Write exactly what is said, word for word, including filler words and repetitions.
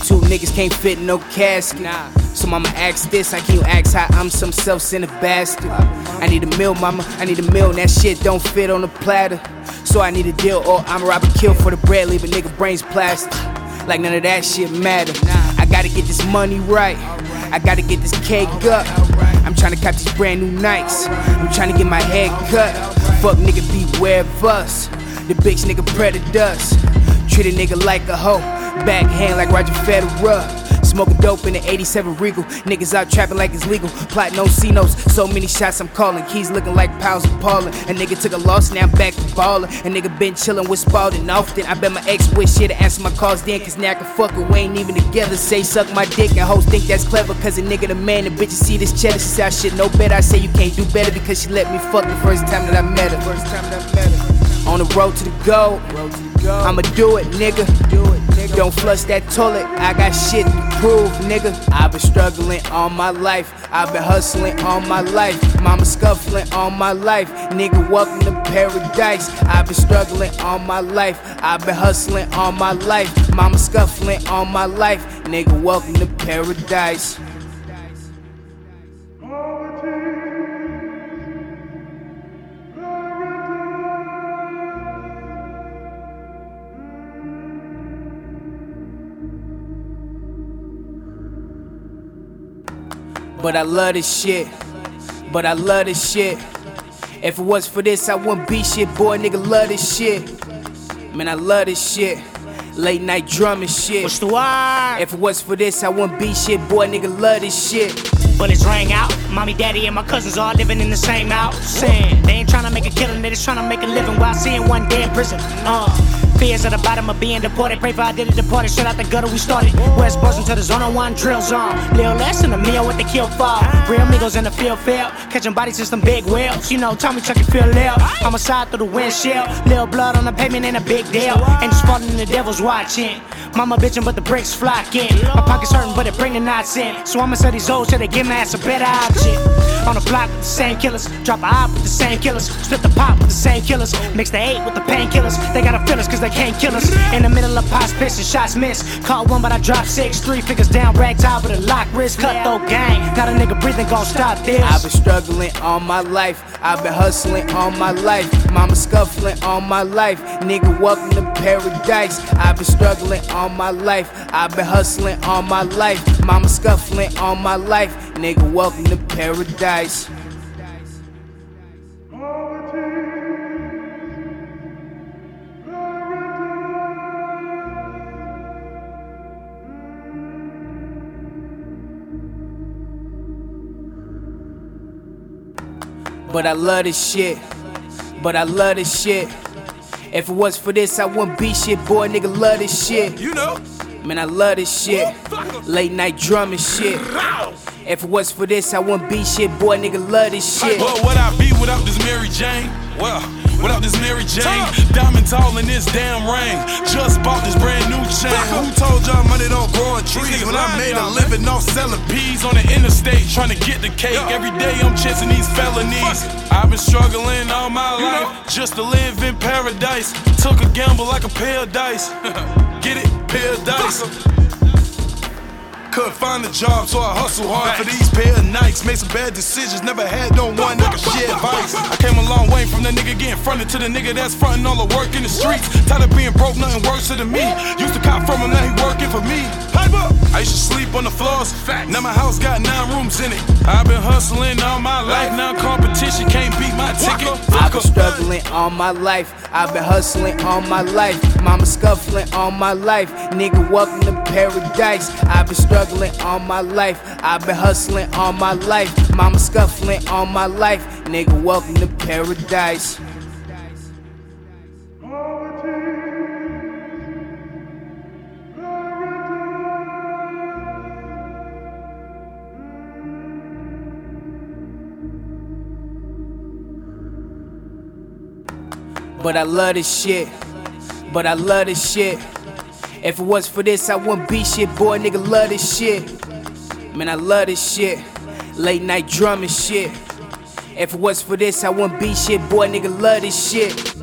Two niggas can't fit in no casket. Nah. So mama ask this, I can't ask how I'm some self-centered bastard. I need a meal, mama, I need a meal, and that shit don't fit on a platter. So I need a deal, or I'ma rob a kill for the bread, leave a nigga brains plastic. Like none of that shit matter. I gotta get this money right, I gotta get this cake up. I'm tryna cop these brand new Nikes, I'm tryna get my head cut. Fuck nigga, beware of us, the bitch nigga predators. Treat a nigga like a hoe, backhand like Roger Federer. Smoking dope in the eighty-seven Regal. Niggas out trapping like it's legal. Plotting on C-notes. So many shots I'm calling. Keys looking like pounds appalling. A nigga took a loss, now I'm back to ballin'. A nigga been chillin' with Spalding often. I bet my ex wish shit to answer my calls then. Cause now I can fuck her, we ain't even together. Say suck my dick and hoes think that's clever. Cause a nigga the man, the bitches see this cheddar. She say I should know better. I say you can't do better because she let me fuck the first time that I met her. First time that I met her. On the road to the goal. I'ma do it, nigga. Do it, nigga. Don't flush that toilet. I got shit to prove, nigga. I've been struggling all my life. I've been hustling all my life. Mama scuffling all my life. Nigga, welcome to paradise. I've been struggling all my life. I've been hustling all my life. Mama scuffling all my life. Nigga, welcome to paradise. But I love this shit, but I love this shit. If it was for this, I wouldn't be shit, boy, nigga love this shit. Man, I love this shit, late night drumming shit. What's the word? If it was for this, I wouldn't be shit, boy, nigga love this shit. Bullets rang out, mommy, daddy, and my cousins all living in the same house. Saying they ain't tryna make a killing, they just tryna make a living while seeing one day in prison. Uh, fears at the bottom of being deported. Pray for I did it deported, straight out the gutter we started. West Boston to the zone on one drill zone. Lil less than a meal with the kill fall. Real amigos in the field fail, catching bodies in some big whales. You know, Tommy Chucky feel lill. I'ma side through the windshield. Lil blood on the pavement ain't a big deal. Ain't just falling in the devil's watching. Mama bitchin' but the bricks flocking. My pocket's hurting but it bring the knots in. So I'ma say these O's till they give my ass a better option. On the block with the same killers, drop a op with the same killers, split the pop with the same killers, mix the eight with the painkillers. They gotta feel us cause they can't kill us. In the middle of pots, pitch and shots miss. Caught one but I dropped six, three figures down, rag top with a lock wrist, cutthroat gang. Not a nigga breathing gon' stop this. I've been struggling all my life, I've been hustling all my life. Mama scuffling all my life, nigga welcome to paradise. I've been struggling all my life, I've been hustling all my life. Mama scuffling all my life, nigga welcome to paradise. But I love this shit, but I love this shit. If it was for this, I wouldn't be shit, boy, nigga love this shit. You know, man, I love this shit, late night drumming shit. If it was for this, I wouldn't be shit, boy, nigga love this shit. But would I be without this Mary Jane? Well, without this Mary Jane, diamond tall in this damn ring. Just bought this brand new chain. Who told y'all money don't grow on trees? When I made a living off selling peas on the interstate, trying to get the cake. Every day I'm chasing these felonies. I've been struggling all my life just to live in paradise. Took a gamble like a pair of dice. Get it? Pair of dice. Couldn't find a job, so I hustle hard for these pair of nights. Made some bad decisions, never had no one that could share advice. I came a long way from the nigga getting fronted to the nigga that's fronting all the work in the streets. Tired of being broke, nothing worse than me. Used to cop from him, now he working for me. I used to sleep on the floors, now my house got nine rooms in it. I've been hustling all my life, now competition can't beat my ticket. I've been struggling all my life, I've been hustling all my life. Mama scuffling all my life, nigga welcome to paradise. I've been struggling all my life, I've been hustling all my life. Mama scuffling all my life, nigga welcome to paradise. But I love this shit, but I love this shit. If it was for this, I wouldn't be shit, boy, nigga love this shit. Man, I love this shit, late night drumming shit. If it was for this, I wouldn't be shit, boy, nigga love this shit.